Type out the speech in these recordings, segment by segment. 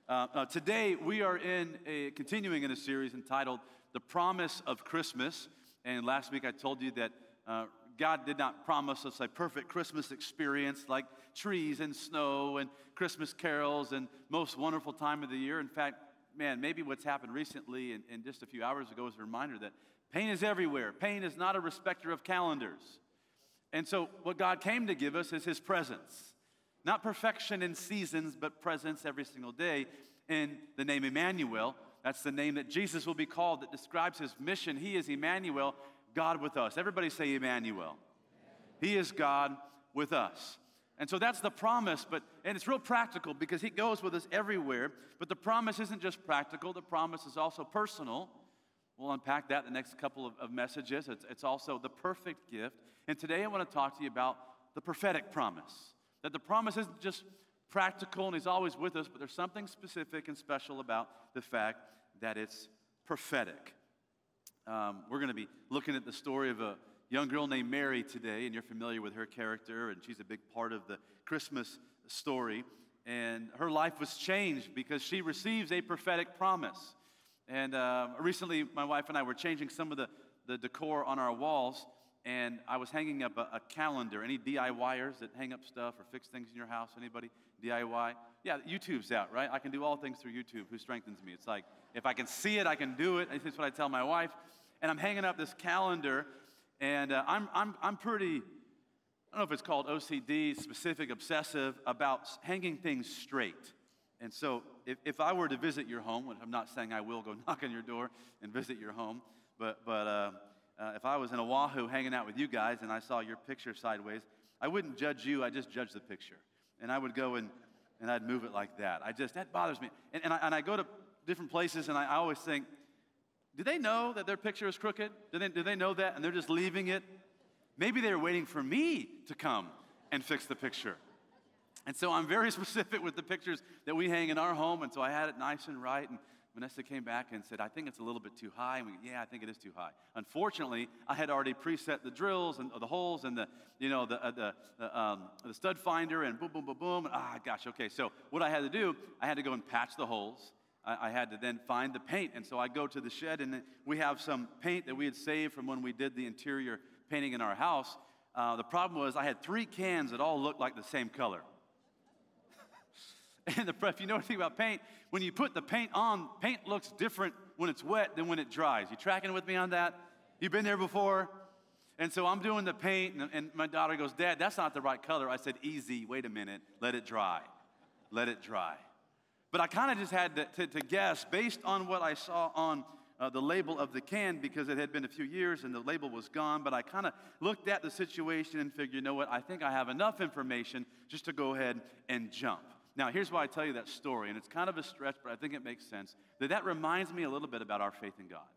Today, we are continuing in a series entitled The Promise of Christmas. And last week I told you that God did not promise us a perfect Christmas experience like trees and snow and Christmas carols and most wonderful time of the year. In fact, man, maybe what's happened recently and just a few hours ago is a reminder that pain is everywhere. Pain is not a respecter of calendars. And so what God came to give us is His presence. Not perfection in seasons, but presence every single day in the name Emmanuel. That's the name that Jesus will be called that describes His mission. He is Emmanuel, God with us. Everybody say Emmanuel. He is God with us. And so that's the promise, and it's real practical because He goes with us everywhere. But the promise isn't just practical, the promise is also personal. We'll unpack that in the next couple of messages. It's also the perfect gift. And today I want to talk to you about the prophetic promise. That the promise isn't just practical and He's always with us, but there's something specific and special about the fact that it's prophetic. We're going to be looking at the story of a young girl named Mary today, and you're familiar with her character, and she's a big part of the Christmas story. And her life was changed because she receives a prophetic promise. And recently, my wife and I were changing some of the decor on our walls, and I was hanging up a calendar. Any DIYers that hang up stuff or fix things in your house? Anybody DIY? Yeah, YouTube's out, right? I can do all things through YouTube. Who strengthens me? It's like, if I can see it, I can do it. That's what I tell my wife. And I'm hanging up this calendar, and I'm pretty, I don't know if it's called OCD, specific, obsessive, about hanging things straight. And so if I were to visit your home, which I'm not saying I will go knock on your door and visit your home, but if I was in Oahu hanging out with you guys and I saw your picture sideways, I wouldn't judge you, I just judge the picture. And I would go and I'd move it like that. That bothers me. And I go to different places and I always think, do they know that their picture is crooked? Do they know that and they're just leaving it? Maybe they're waiting for me to come and fix the picture. And so I'm very specific with the pictures that we hang in our home, and so I had it nice and right, and Vanessa came back and said, I think it's a little bit too high. And I think it is too high. Unfortunately, I had already preset the drills and the holes and the stud finder and boom, boom, boom, boom. Okay. So what I had to do, I had to go and patch the holes. I had to then find the paint, and so I go to the shed, and we have some paint that we had saved from when we did the interior painting in our house. The problem was I had 3 cans that all looked like the same color. And if you know anything about paint, when you put the paint on, paint looks different when it's wet than when it dries. You tracking with me on that? You've been there before? And so I'm doing the paint, and my daughter goes, Dad, that's not the right color. I said, easy, wait a minute, let it dry. Let it dry. But I kind of just had to guess based on what I saw on the label of the can, because it had been a few years and the label was gone, but I kind of looked at the situation and figured, you know what, I think I have enough information just to go ahead and jump. Now, here's why I tell you that story, and it's kind of a stretch, but I think it makes sense, that reminds me a little bit about our faith in God.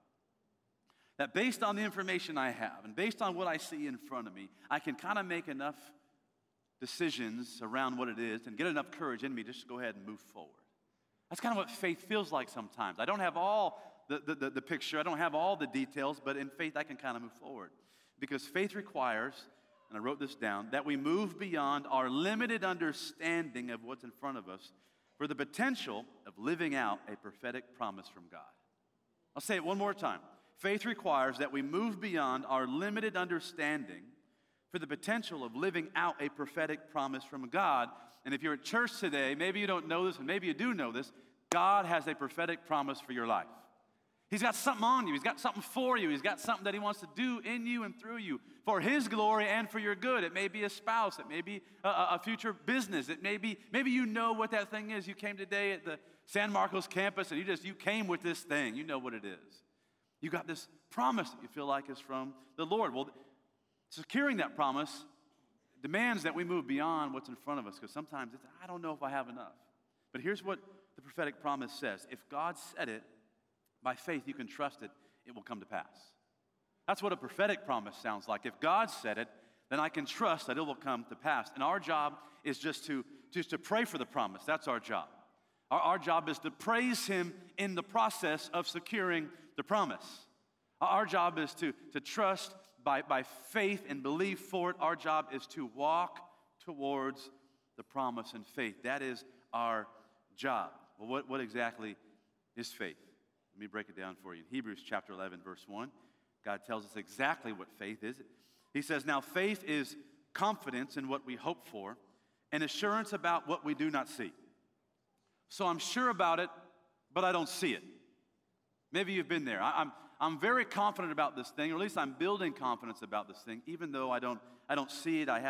That based on the information I have, and based on what I see in front of me, I can kind of make enough decisions around what it is and get enough courage in me just to go ahead and move forward. That's kind of what faith feels like sometimes. I don't have all the picture, I don't have all the details, but in faith I can kind of move forward. Because faith requires, and I wrote this down, that we move beyond our limited understanding of what's in front of us for the potential of living out a prophetic promise from God. I'll say it one more time. Faith requires that we move beyond our limited understanding for the potential of living out a prophetic promise from God. And if you're at church today, maybe you don't know this, and maybe you do know this, God has a prophetic promise for your life. He's got something on you. He's got something for you. He's got something that He wants to do in you and through you for His glory and for your good. It may be a spouse. It may be a future business. It may be, maybe you know what that thing is. You came today at the San Marcos campus and you came with this thing. You know what it is. You got this promise that you feel like is from the Lord. Well, securing that promise demands that we move beyond what's in front of us, because sometimes it's, I don't know if I have enough. But here's what the prophetic promise says. If God said it, by faith, you can trust it, it will come to pass. That's what a prophetic promise sounds like. If God said it, then I can trust that it will come to pass. And our job is just to pray for the promise. That's our job. Our job is to praise Him in the process of securing the promise. Our job is to trust by faith and believe for it. Our job is to walk towards the promise in faith. That is our job. Well, what exactly is faith? Let me break it down for you. In Hebrews chapter 11, verse 1, God tells us exactly what faith is. He says, now faith is confidence in what we hope for and assurance about what we do not see. So I'm sure about it, but I don't see it. Maybe you've been there. I'm very confident about this thing, or at least I'm building confidence about this thing, even though I don't see it. I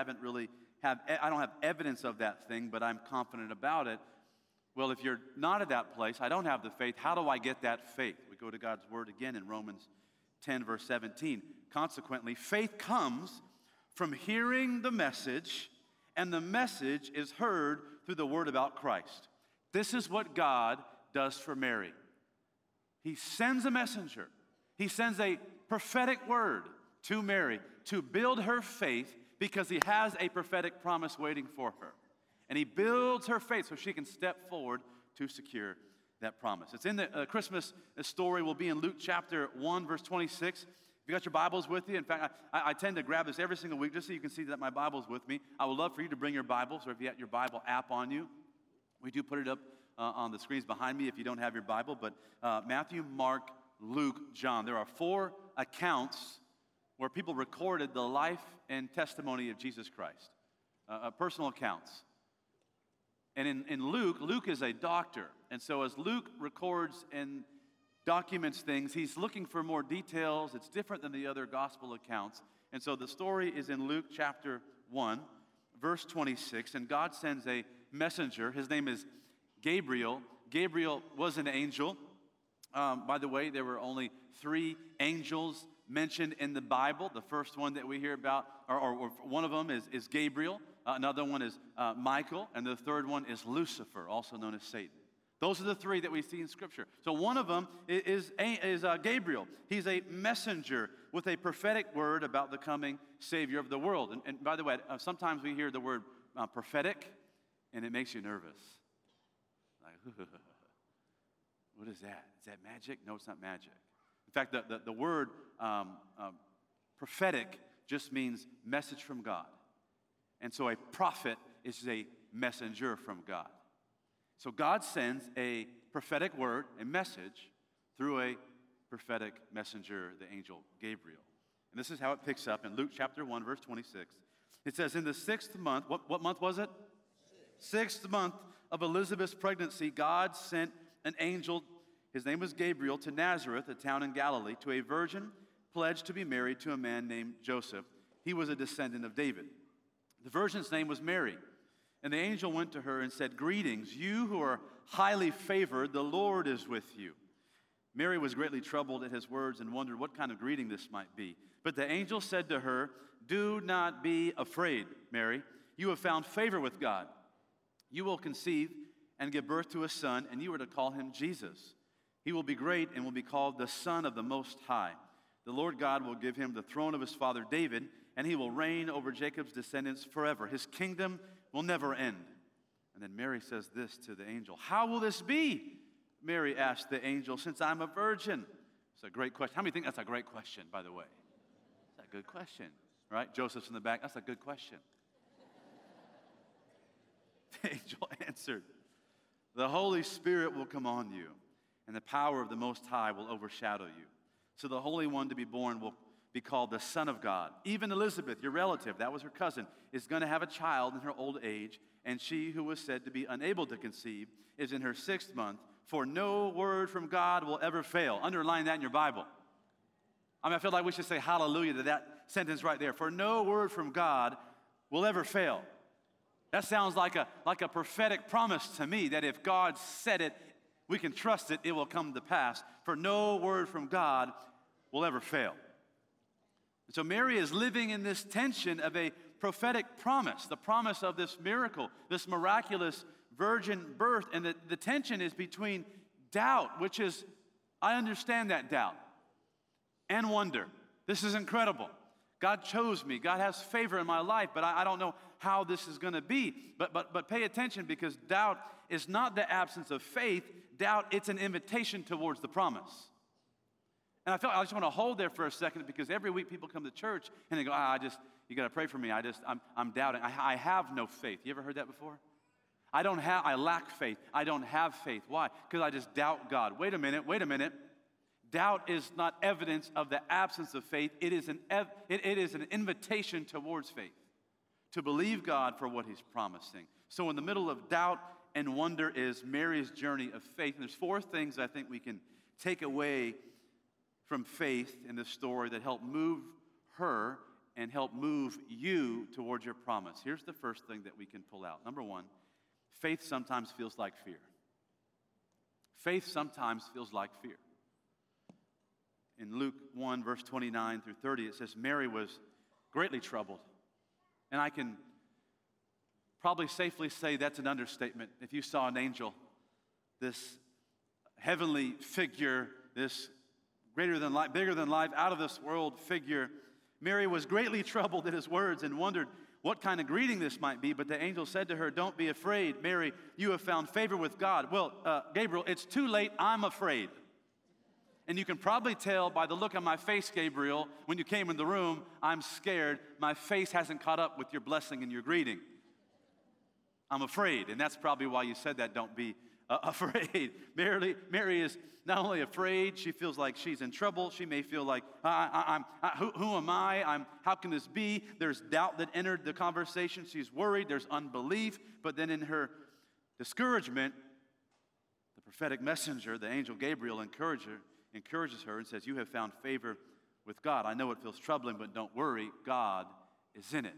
don't have evidence of that thing, but I'm confident about it. Well, if you're not at that place, I don't have the faith. How do I get that faith? We go to God's word again in Romans 10, verse 17. Consequently, faith comes from hearing the message, and the message is heard through the word about Christ. This is what God does for Mary. He sends a messenger. He sends a prophetic word to Mary to build her faith because he has a prophetic promise waiting for her. And he builds her faith so she can step forward to secure that promise. It's in the Christmas story. We'll be in Luke chapter 1, verse 26. If you got your Bibles with you, in fact, I tend to grab this every single week just so you can see that my Bible's with me. I would love for you to bring your Bibles, or if you have your Bible app on you, we do put it up on the screens behind me if you don't have your Bible. But Matthew, Mark, Luke, John. There are 4 accounts where people recorded the life and testimony of Jesus Christ, personal accounts. And in Luke is a doctor. And so as Luke records and documents things, he's looking for more details. It's different than the other gospel accounts. And so the story is in Luke chapter 1, verse 26. And God sends a messenger. His name is Gabriel. Gabriel was an angel. By the way, there were only 3 angels mentioned in the Bible. The first one that we hear about, or one of them is Gabriel. Another one is Michael, and the third one is Lucifer, also known as Satan. Those are the 3 that we see in Scripture. So one of them is Gabriel. He's a messenger with a prophetic word about the coming Savior of the world. And by the way, sometimes we hear the word prophetic, and it makes you nervous. Like, what is that? Is that magic? No, it's not magic. In fact, the word prophetic just means message from God. And so a prophet is a messenger from God. So God sends a prophetic word, a message, through a prophetic messenger, the angel Gabriel. And this is how it picks up in Luke chapter 1, verse 26. It says, in the 6th month, what month was it? 6th month of Elizabeth's pregnancy, God sent an angel, his name was Gabriel, to Nazareth, a town in Galilee, to a virgin pledged to be married to a man named Joseph. He was a descendant of David. The virgin's name was Mary. And the angel went to her and said, greetings, you who are highly favored, the Lord is with you. Mary was greatly troubled at his words and wondered what kind of greeting this might be. But the angel said to her, do not be afraid, Mary. You have found favor with God. You will conceive and give birth to a son, and you are to call him Jesus. He will be great and will be called the Son of the Most High. The Lord God will give him the throne of his father David, and he will reign over Jacob's descendants forever. His kingdom will never end. And then Mary says this to the angel. How will this be? Mary asked the angel, since I'm a virgin. It's a great question. How many think that's a great question, by the way? That's a good question, right? Joseph's in the back. That's a good question. The angel answered, the Holy Spirit will come on you, and the power of the Most High will overshadow you. So the Holy One to be born will be called the Son of God. Even Elizabeth, your relative, that was her cousin, is going to have a child in her old age, and she who was said to be unable to conceive is in her 6th month, for no word from God will ever fail. Underline that in your Bible. I feel like we should say hallelujah to that sentence right there. For no word from God will ever fail. That sounds like a prophetic promise to me that if God said it, we can trust it, it will come to pass. For no word from God will ever fail. And so Mary is living in this tension of a prophetic promise, the promise of this miracle, this miraculous virgin birth. And the tension is between doubt, which is, I understand that doubt, and wonder. This is incredible. God chose me. God has favor in my life, but I don't know how this is going to be. But pay attention, because doubt is not the absence of faith. Doubt, it's an invitation towards the promise. And I just want to hold there for a second, because every week people come to church and they go, you got to pray for me. I'm doubting. I have no faith. You ever heard that before? I lack faith. I don't have faith. Why? Because I just doubt God. Wait a minute. Doubt is not evidence of the absence of faith. It is an invitation towards faith, to believe God for what he's promising. So in the middle of doubt and wonder is Mary's journey of faith. And there's 4 things I think we can take away from faith in this story that help move her and help move you towards your promise. Here's the first thing that we can pull out. Number 1, faith sometimes feels like fear. Faith sometimes feels like fear. In Luke 1, verse 29 through 30, it says, Mary was greatly troubled. And I can probably safely say that's an understatement. If you saw an angel, this heavenly figure, this greater than life, bigger than life, out of this world figure, Mary was greatly troubled at his words and wondered what kind of greeting this might be. But the angel said to her, don't be afraid, Mary, you have found favor with God. Well, Gabriel, it's too late, I'm afraid. And you can probably tell by the look on my face, Gabriel, when you came in the room, I'm scared. My face hasn't caught up with your blessing and your greeting. I'm afraid, and that's probably why you said that, don't be afraid. Mary is not only afraid, she feels like she's in trouble. She may feel like, who am I? How can this be? There's doubt that entered the conversation. She's worried. There's unbelief. But then in her discouragement, the prophetic messenger, the angel Gabriel, encourages her and says, you have found favor with God. I know it feels troubling, but don't worry. God is in it.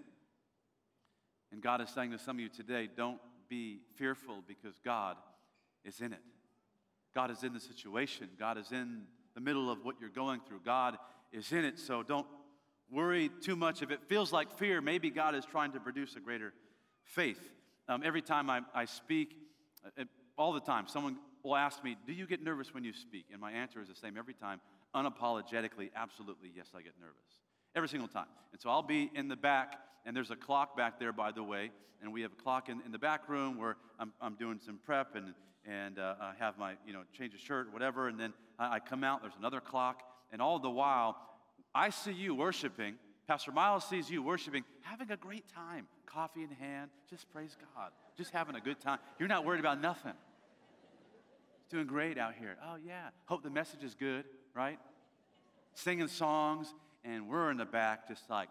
And God is saying to some of you today, don't be fearful because God is in it. God is in the situation. God is in the middle of what you're going through. God is in it, so don't worry too much. If it feels like fear, maybe God is trying to produce a greater faith. Every time I speak, all the time, someone will ask me, do you get nervous when you speak? And my answer is the same every time, unapologetically, absolutely, yes, I get nervous. Every single time. And so I'll be in the back, and there's a clock back there, by the way, and we have a clock in the back room where I'm doing some prep and I have my, change of shirt, whatever, and then I come out, there's another clock, and all the while, I see you worshiping, Pastor Miles sees you worshiping, having a great time, coffee in hand, just praise God, just having a good time. You're not worried about nothing. Doing great out here. Oh, yeah. Hope the message is good, right? Singing songs, and we're in the back just like,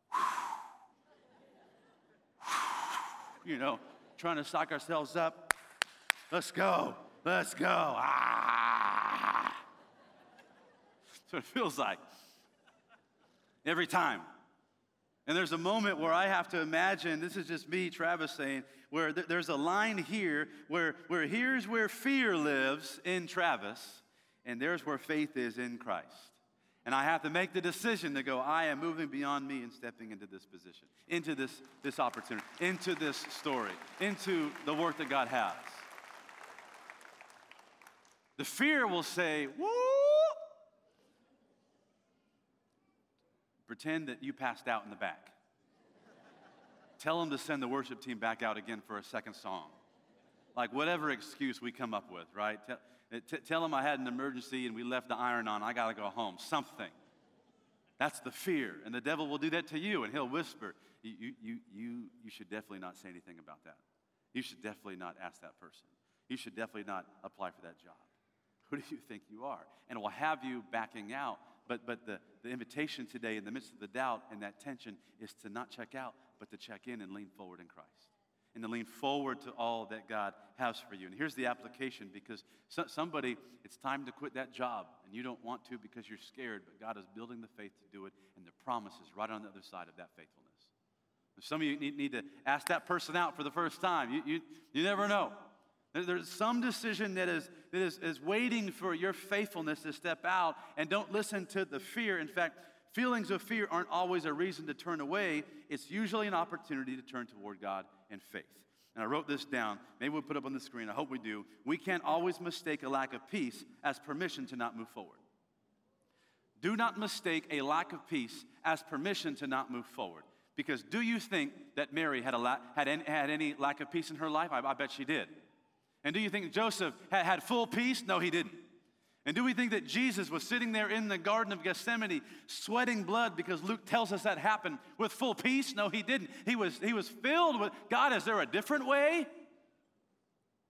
trying to psych ourselves up. Let's go. That's what it feels like every time. And there's a moment where I have to imagine, this is just me, Travis, saying, where there's a line here where here's where fear lives in Travis, and there's where faith is in Christ. And I have to make the decision to go, I am moving beyond me and stepping into this position, into this opportunity, into this story, into the work that God has. The fear will say, woo! Pretend that you passed out in the back. Tell them to send the worship team back out again for a second song. Like whatever excuse we come up with, right? Tell them I had an emergency and we left the iron on. I got to go home. Something. That's the fear. And the devil will do that to you, and he'll whisper, you should definitely not say anything about that. You should definitely not ask that person. You should definitely not apply for that job. Who do you think you are? And it will have you backing out. But the invitation today in the midst of the doubt and that tension is to not check out, but to check in and lean forward in Christ. And to lean forward to all that God has for you. And here's the application, because somebody, it's time to quit that job, and you don't want to because you're scared, but God is building the faith to do it, and the promise is right on the other side of that faithfulness. And some of you need to ask that person out for the first time. You never know. There's some decision that is waiting for your faithfulness to step out, and don't listen to the fear. In fact, feelings of fear aren't always a reason to turn away. It's usually an opportunity to turn toward God in faith. And I wrote this down. Maybe we'll put it up on the screen. I hope we do. We can't always mistake a lack of peace as permission to not move forward. Do not mistake a lack of peace as permission to not move forward. Because do you think that Mary had any lack of peace in her life? I bet she did. And do you think Joseph had full peace? No, he didn't. And do we think that Jesus was sitting there in the Garden of Gethsemane sweating blood because Luke tells us that happened with full peace? No, he didn't. He was filled with, God, is there a different way?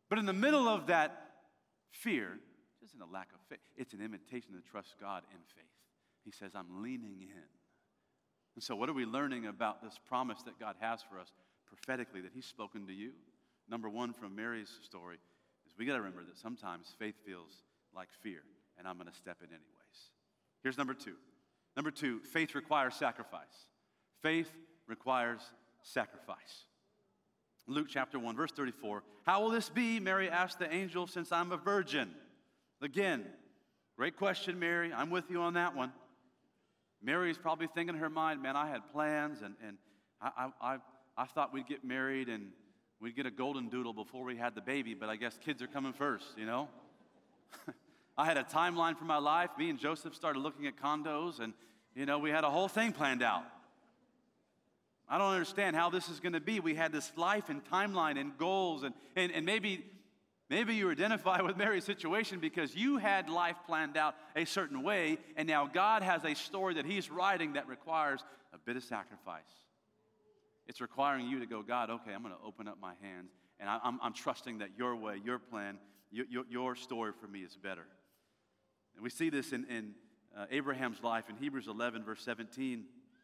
But in the middle of that fear, it isn't a lack of faith. It's an invitation to trust God in faith. He says, I'm leaning in. And so what are we learning about this promise that God has for us prophetically that he's spoken to you? Number one, from Mary's story, is we got to remember that sometimes faith feels like fear, and I'm going to step in anyways. Here's number two. Number two, faith requires sacrifice. Faith requires sacrifice. Luke chapter 1, verse 34. How will this be, Mary asked the angel, since I'm a virgin? Again, great question, Mary. I'm with you on that one. Mary's probably thinking in her mind, man, I had plans, and I thought we'd get married and we'd get a golden doodle before we had the baby, but I guess kids are coming first, you know? I had a timeline for my life. Me and Joseph started looking at condos, and, you know, we had a whole thing planned out. I don't understand how this is going to be. We had this life and timeline and goals, and maybe you identify with Mary's situation because you had life planned out a certain way, and now God has a story that he's writing that requires a bit of sacrifice. It's requiring you to go, God, okay, I'm going to open up my hands, and I'm trusting that your way, your plan, your story for me is better. And we see this in Abraham's life in Hebrews 11, verse 17.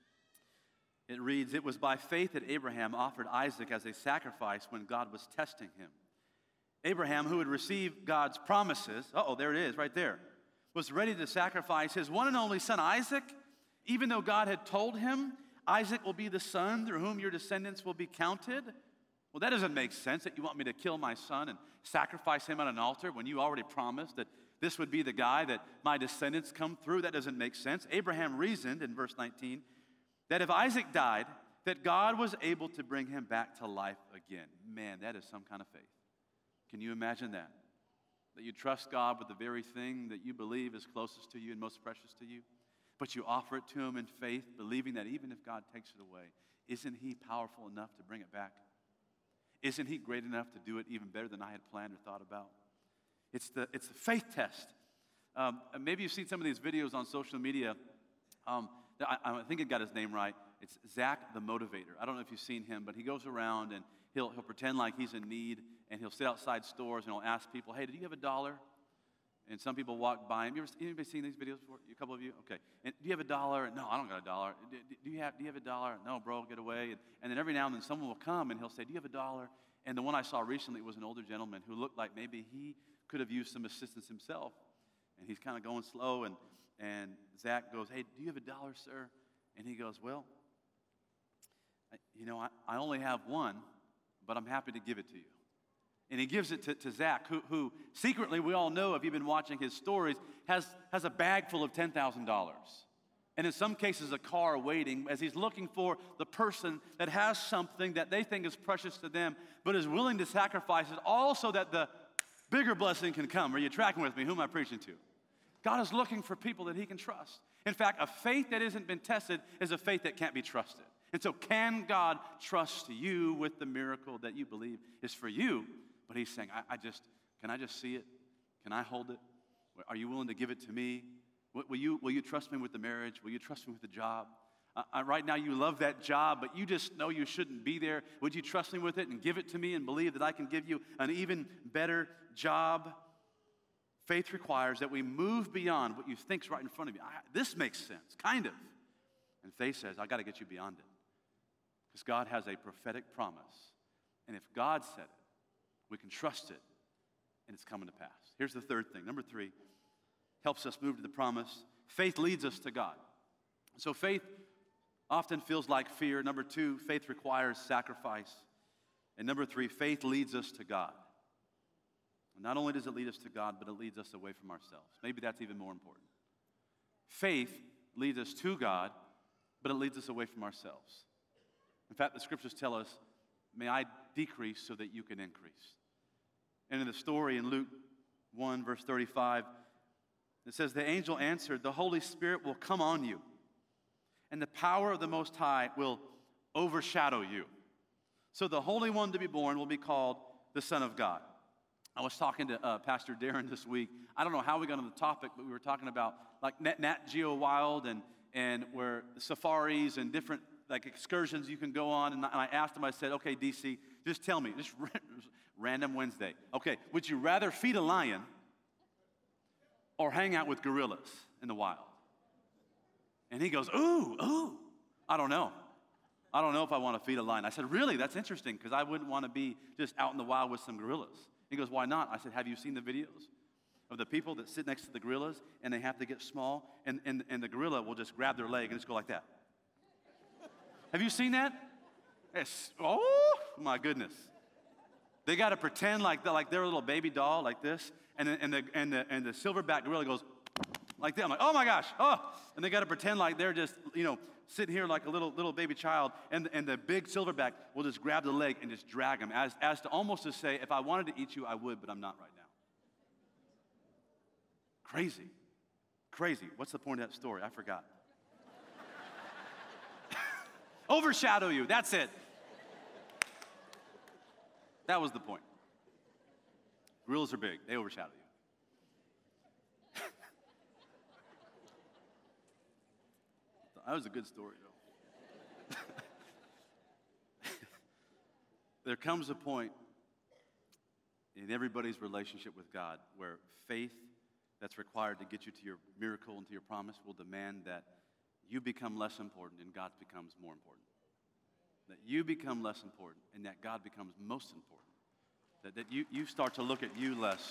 It reads, it was by faith that Abraham offered Isaac as a sacrifice when God was testing him. Abraham, who had received God's promises, there it is, right there, was ready to sacrifice his one and only son, Isaac, even though God had told him, Isaac will be the son through whom your descendants will be counted. Well, that doesn't make sense that you want me to kill my son and sacrifice him on an altar when you already promised that this would be the guy that my descendants come through. That doesn't make sense. Abraham reasoned in verse 19 that if Isaac died, that God was able to bring him back to life again. Man, that is some kind of faith. Can you imagine that? That you trust God with the very thing that you believe is closest to you and most precious to you, but you offer it to him in faith, believing that even if God takes it away, isn't he powerful enough to bring it back? Isn't he great enough to do it even better than I had planned or thought about? It's the faith test. Maybe you've seen some of these videos on social media. I think I got his name right. It's Zach the Motivator. I don't know if you've seen him, but he goes around and he'll pretend like he's in need, and he'll sit outside stores and he'll ask people, hey, do you have $1? And some people walk by him. Anybody seen these videos before? A couple of you? Okay. And do you have $1? No, I don't got $1. Do you have $1? No, bro, get away. And then every now and then someone will come and he'll say, do you have $1? And the one I saw recently was an older gentleman who looked like maybe he could have used some assistance himself. And he's kind of going slow, and Zach goes, hey, do you have $1, sir? And he goes, well, I only have one, but I'm happy to give it to you. And he gives it to Zach, who secretly, we all know if you've been watching his stories, has a bag full of $10,000. And in some cases, a car waiting as he's looking for the person that has something that they think is precious to them, but is willing to sacrifice it all so that the bigger blessing can come. Are you tracking with me? Who am I preaching to? God is looking for people that he can trust. In fact, a faith that isn't been tested is a faith that can't be trusted. And so can God trust you with the miracle that you believe is for you? But he's saying, can I just see it? Can I hold it? Are you willing to give it to me? Will you trust me with the marriage? Will you trust me with the job? Right now you love that job, but you just know you shouldn't be there. Would you trust me with it and give it to me and believe that I can give you an even better job? Faith requires that we move beyond what you think's right in front of you. This makes sense, kind of. And faith says, I got to get you beyond it. Because God has a prophetic promise. And if God said it, we can trust it, and it's coming to pass. Here's the third thing. Number 3, helps us move to the promise. Faith leads us to God. So faith often feels like fear. Number 2, faith requires sacrifice. And number 3, faith leads us to God. And not only does it lead us to God, but it leads us away from ourselves. Maybe that's even more important. Faith leads us to God, but it leads us away from ourselves. In fact, the scriptures tell us, may I decrease so that you can increase. And in the story in Luke 1, verse 35, it says, the angel answered, the Holy Spirit will come on you, and the power of the Most High will overshadow you. So the Holy One to be born will be called the Son of God. I was talking to Pastor Darren this week. I don't know how we got on the topic, but we were talking about like Nat Geo Wild and where safaris and different like excursions you can go on. And I asked him, I said, okay, DC, just tell me, just Random Wednesday. Okay, would you rather feed a lion or hang out with gorillas in the wild? And he goes, ooh, I don't know. I don't know if I want to feed a lion. I said, really? That's interesting, because I wouldn't want to be just out in the wild with some gorillas. He goes, why not? I said, have you seen the videos of the people that sit next to the gorillas and they have to get small and the gorilla will just grab their leg and just go like that? Have you seen that? Oh, my goodness. They got to pretend like they're a little baby doll like this, and the silverback gorilla goes like that. I'm like, oh my gosh, oh! And they got to pretend like they're just, sitting here like a little baby child, and the big silverback will just grab the leg and just drag him, as to almost to say, if I wanted to eat you, I would, but I'm not right now. Crazy. What's the point of that story? I forgot. Overshadow you, that's it. That was the point. Gorillas are big, they overshadow you. That was a good story, though. There comes a point in everybody's relationship with God where faith that's required to get you to your miracle and to your promise will demand that you become less important and God becomes more important. That you become less important and that God becomes most important. That you start to look at you less.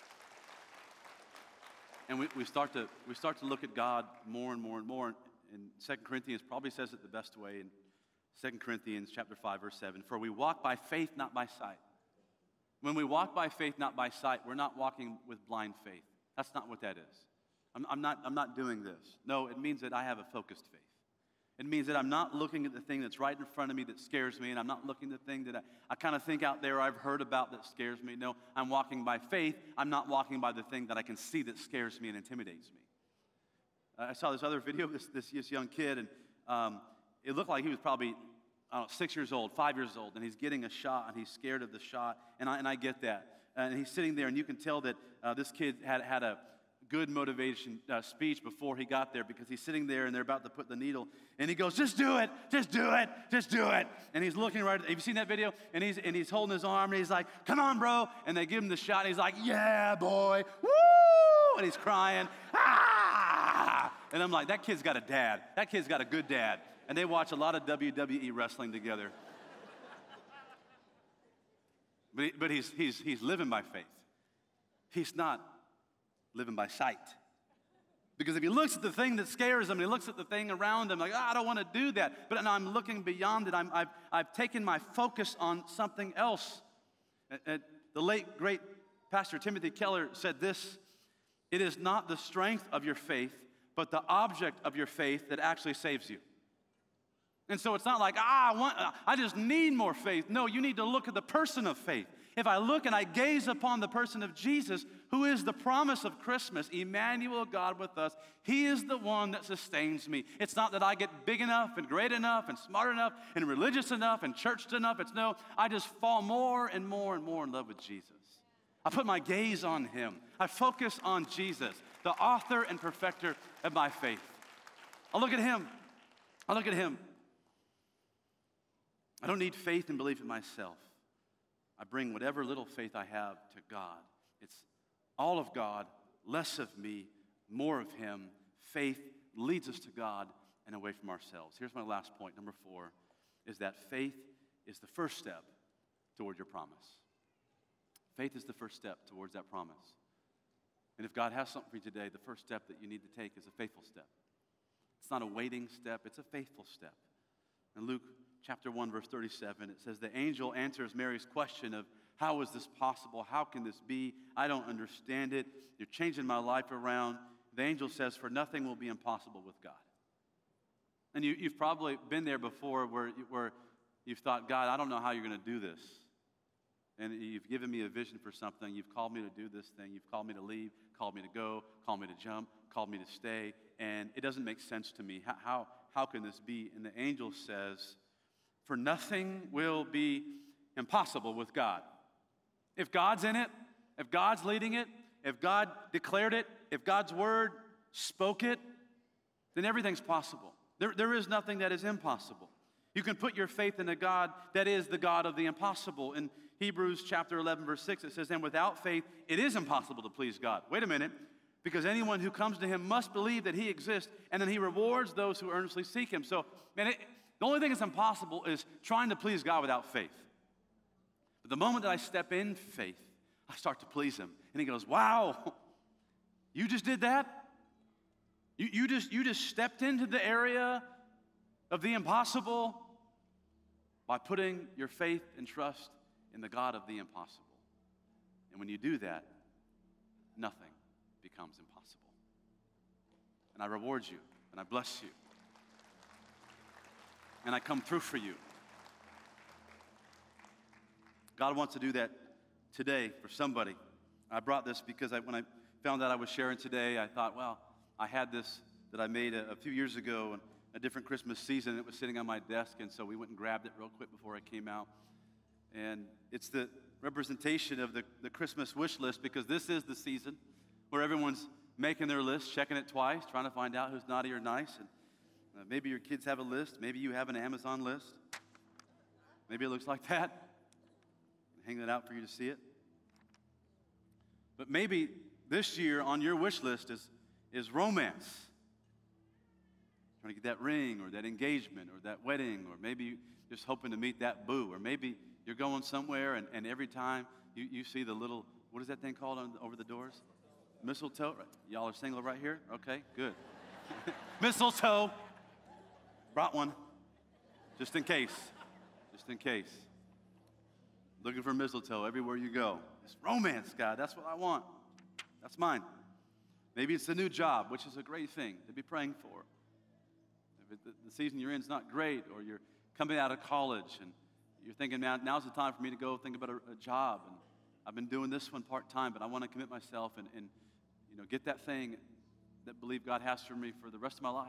And we start to look at God more and more and more. And 2 Corinthians probably says it the best way in 2 Corinthians chapter 5, verse 7. For we walk by faith, not by sight. When we walk by faith, not by sight, we're not walking with blind faith. That's not what that is. I'm not doing this. No, it means that I have a focused faith. It means that I'm not looking at the thing that's right in front of me that scares me, and I'm not looking at the thing that I kind of think out there I've heard about that scares me. No, I'm walking by faith. I'm not walking by the thing that I can see that scares me and intimidates me. I saw this other video of this young kid, and it looked like he was probably, 6 years old, 5 years old, and he's getting a shot, and he's scared of the shot, and I get that. And he's sitting there, and you can tell that this kid had a good motivation speech before he got there, because he's sitting there and they're about to put the needle, and he goes, just do it, just do it, just do it. And he's looking right, have you seen that video? And he's holding his arm, and he's like, come on, bro. And they give him the shot, and he's like, yeah, boy, woo! And he's crying, ah! And I'm like, that kid's got a dad. That kid's got a good dad. And they watch a lot of WWE wrestling together. But he's living by faith. He's not living by sight. Because if he looks at the thing that scares him, and he looks at the thing around him, like, I don't want to do that. But now I'm looking beyond it. I've taken my focus on something else. The late, great Pastor Timothy Keller said this: it is not the strength of your faith, but the object of your faith that actually saves you. And so it's not like, I just need more faith. No, you need to look at the person of faith. If I look and I gaze upon the person of Jesus, who is the promise of Christmas, Emmanuel, God with us, he is the one that sustains me. It's not that I get big enough and great enough and smart enough and religious enough and churched enough. It's no, I just fall more and more and more in love with Jesus. I put my gaze on him. I focus on Jesus, the author and perfecter of my faith. I look at him. I look at him. I don't need faith and belief in myself. I bring whatever little faith I have to God. It's all of God, less of me, more of him. Faith leads us to God and away from ourselves. Here's my last point, number 4, is that faith is the first step toward your promise. Faith is the first step towards that promise. And if God has something for you today, the first step that you need to take is a faithful step. It's not a waiting step, it's a faithful step. In Luke chapter 1, verse 37, it says, the angel answers Mary's question of, how is this possible? How can this be? I don't understand it. You're changing my life around. The angel says, for nothing will be impossible with God. And you've probably been there before where you've thought, God, I don't know how you're going to do this. And you've given me a vision for something. You've called me to do this thing. You've called me to leave, called me to go, called me to jump, called me to stay. And it doesn't make sense to me. How can this be? And the angel says, for nothing will be impossible with God. If God's in it, if God's leading it, if God declared it, if God's word spoke it, then everything's possible. There is nothing that is impossible. You can put your faith in a God that is the God of the impossible. And Hebrews chapter 11, verse 6, it says, and without faith, it is impossible to please God. Wait a minute. Because anyone who comes to him must believe that he exists, and then he rewards those who earnestly seek him. So, man, the only thing that's impossible is trying to please God without faith. But the moment that I step in faith, I start to please him. And he goes, wow, you just did that? You just stepped into the area of the impossible by putting your faith and trust in the God of the impossible. And when you do that, nothing becomes impossible. And I reward you, and I bless you, and I come through for you. God wants to do that today for somebody. I brought this because when I found out I was sharing today, I thought, well, I had this that I made a few years ago in a different Christmas season. It was sitting on my desk, and so we went and grabbed it real quick before I came out. And it's the representation of the Christmas wish list, because this is the season where everyone's making their list, checking it twice, trying to find out who's naughty or nice. And maybe your kids have a list. Maybe you have an Amazon list. Maybe it looks like that. Hang that out for you to see it. But maybe this year on your wish list is romance. Trying to get that ring or that engagement or that wedding, or maybe you're just hoping to meet that boo, or maybe you're going somewhere and every time you see the little, what is that thing called over the doors? Mistletoe? Y'all are single right here? Okay, good. Mistletoe. Brought one. Just in case. Just in case. Looking for mistletoe everywhere you go. It's romance, God. That's what I want. That's mine. Maybe it's a new job, which is a great thing to be praying for. If the season you're in is not great, or you're coming out of college and you're thinking, now's the time for me to go think about a job. And I've been doing this one part-time, but I want to commit myself and get that thing that believe God has for me for the rest of my life.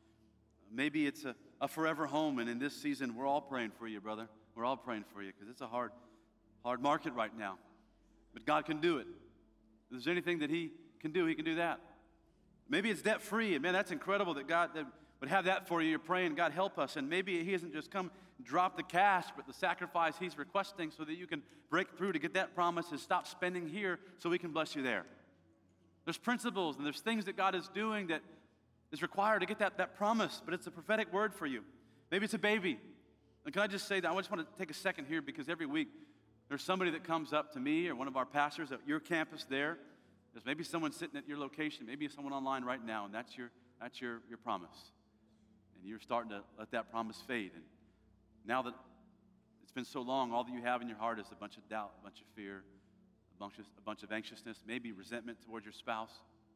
Maybe it's a forever home, and in this season, we're all praying for you, brother. We're all praying for you, because it's a hard market right now. But God can do it. If there's anything that he can do, he can do that. Maybe it's debt-free, and man, that's incredible that God would have that for you. You're praying, God, help us. And maybe he hasn't just come drop the cash, but the sacrifice he's requesting so that you can break through to get that promise is stop spending here so we can bless you there. There's principles and there's things that God is doing that is required to get that promise, but it's a prophetic word for you. Maybe it's a baby. And can I just say that? I just want to take a second here, because every week there's somebody that comes up to me or one of our pastors at your campus there. There's maybe someone sitting at your location, maybe someone online right now, and that's your promise. And you're starting to let that promise fade. And now that it's been so long, all that you have in your heart is a bunch of doubt, a bunch of fear, a bunch of anxiousness, maybe resentment towards your spouse.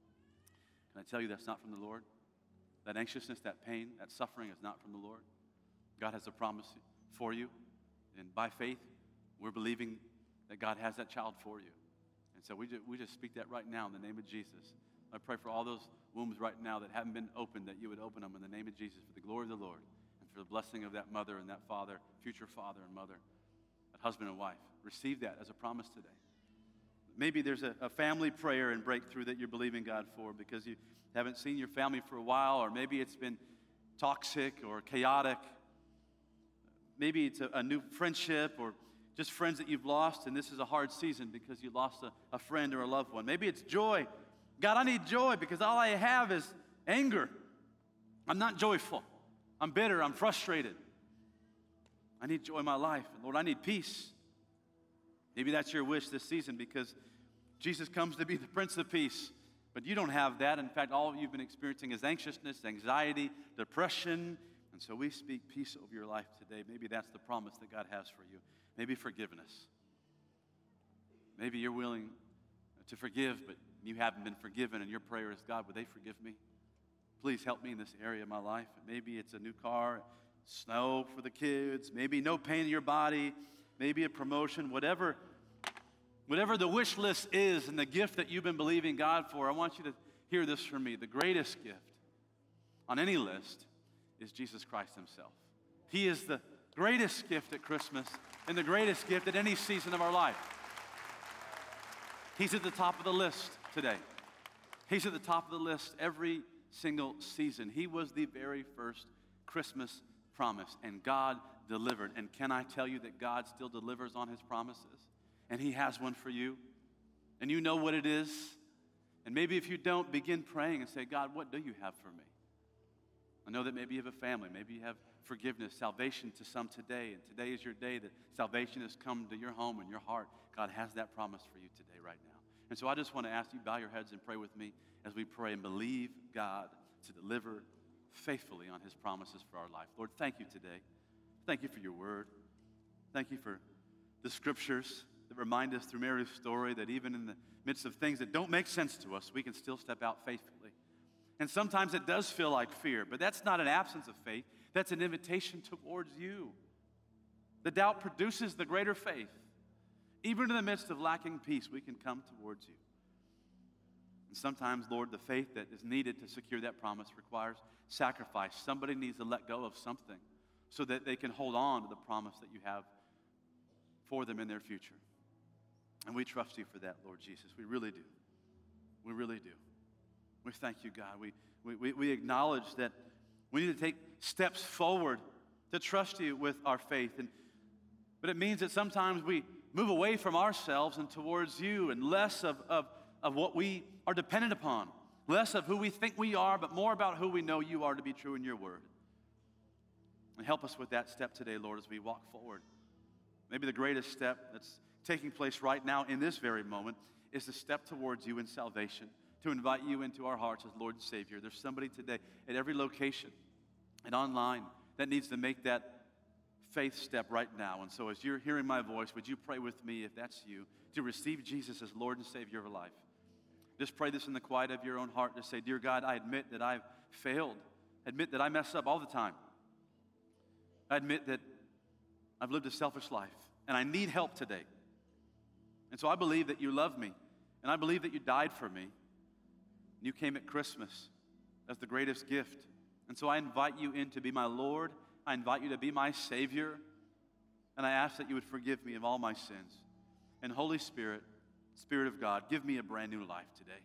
Can I tell you that's not from the Lord? That anxiousness, that pain, that suffering is not from the Lord. God has a promise for you. And by faith, we're believing that God has that child for you. And so we just speak that right now in the name of Jesus. I pray for all those wombs right now that haven't been opened, that you would open them in the name of Jesus for the glory of the Lord and for the blessing of that mother and that father, future father and mother, that husband and wife. Receive that as a promise today. Maybe there's a family prayer and breakthrough that you're believing God for because you haven't seen your family for a while, or maybe it's been toxic or chaotic. Maybe it's a new friendship or just friends that you've lost, and this is a hard season because you lost a friend or a loved one. Maybe it's joy. God, I need joy because all I have is anger. I'm not joyful. I'm bitter. I'm frustrated. I need joy in my life. And Lord, I need peace. Maybe that's your wish this season because Jesus comes to be the Prince of Peace. But you don't have that. In fact, all you've been experiencing is anxiousness, anxiety, depression. And so we speak peace over your life today. Maybe that's the promise that God has for you. Maybe forgiveness. Maybe you're willing to forgive, but you haven't been forgiven, and your prayer is, God, would they forgive me? Please help me in this area of my life. Maybe it's a new car, snow for the kids, maybe no pain in your body, maybe a promotion, whatever the wish list is and the gift that you've been believing God for. I want you to hear this from me. The greatest gift on any list is Jesus Christ himself. He is the greatest gift at Christmas and the greatest gift at any season of our life. He's at the top of the list today. He's at the top of the list every single season. He was the very first Christmas promise, and God delivered. And can I tell you that God still delivers on his promises? and He has one for you, and you know what it is. And maybe if you don't, begin praying and say, God, what do you have for me? I know that maybe you have a family. Maybe you have forgiveness, salvation to some today. And today is your day that salvation has come to your home and your heart. God has that promise for you today, right now. And so I just want to ask you, bow your heads and pray with me as we pray and believe God to deliver faithfully on His promises for our life. Lord, thank you today. Thank you for your word. Thank you for the scriptures that remind us through Mary's story that even in the midst of things that don't make sense to us, we can still step out faithfully. And sometimes it does feel like fear, but that's not an absence of faith. That's an invitation towards you. The doubt produces the greater faith. Even in the midst of lacking peace, we can come towards you. And sometimes, Lord, the faith that is needed to secure that promise requires sacrifice. Somebody needs to let go of something so that they can hold on to the promise that you have for them in their future. And we trust you for that, Lord Jesus. We really do. We really do. We thank you, God. We acknowledge that we need to take steps forward to trust you with our faith. But it means that sometimes we move away from ourselves and towards you, and less of what we are dependent upon, less of who we think we are, but more about who we know you are to be true in your word. And help us with that step today, Lord, as we walk forward. Maybe the greatest step that's taking place right now in this very moment is the step towards you in salvation, to invite you into our hearts as Lord and Savior. There's somebody today at every location and online that needs to make that faith step right now. And so as you're hearing my voice, would you pray with me, if that's you, to receive Jesus as Lord and Savior of your life? Just pray this in the quiet of your own heart. Just say, dear God, I admit that I've failed. Admit that I mess up all the time. I admit that I've lived a selfish life, and I need help today. And so I believe that you love me, and I believe that you died for me. You came at Christmas as the greatest gift. And so I invite you in to be my Lord. I invite you to be my Savior. And I ask that you would forgive me of all my sins. And Holy Spirit, Spirit of God, give me a brand new life today.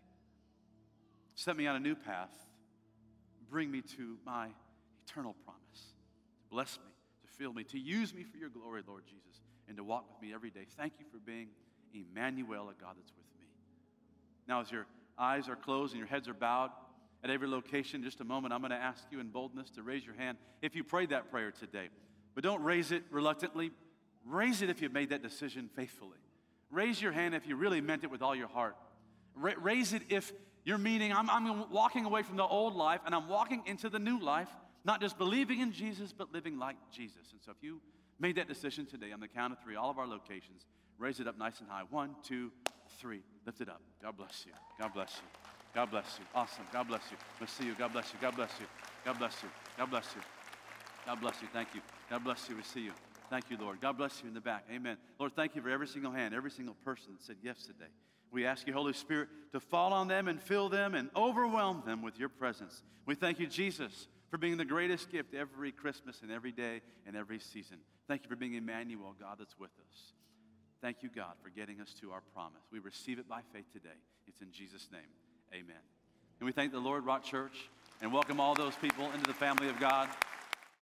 Set me on a new path. Bring me to my eternal promise. Bless me, to fill me, to use me for your glory, Lord Jesus, and to walk with me every day. Thank you for being Emmanuel, a God that's with me. Now, as your eyes are closed and your heads are bowed at every location, in just a moment, I'm going to ask you in boldness to raise your hand if you prayed that prayer today. But don't raise it reluctantly. Raise it if you made that decision faithfully. Raise your hand if you really meant it with all your heart. Raise it if you're meaning, I'm walking away from the old life and I'm walking into the new life, not just believing in Jesus, but living like Jesus. And so if you made that decision today, on the count of three, all of our locations, raise it up nice and high. 1, 2, 3. Lift it up. God bless you. God bless you. God bless you. Awesome. God bless you. We'll see you. God bless you. God bless you. God bless you. God bless you. God bless you. Thank you. God bless you. We see you. Thank you, Lord. God bless you in the back. Amen. Lord, thank you for every single hand, every single person that said yes today. We ask you, Holy Spirit, to fall on them and fill them and overwhelm them with your presence. We thank you, Jesus, for being the greatest gift every Christmas and every day and every season. Thank you for being Emmanuel, God that's with us. Thank you, God, for getting us to our promise. We receive it by faith today. It's in Jesus' name. Amen. And we thank the Lord Rock Church and welcome all those people into the family of God.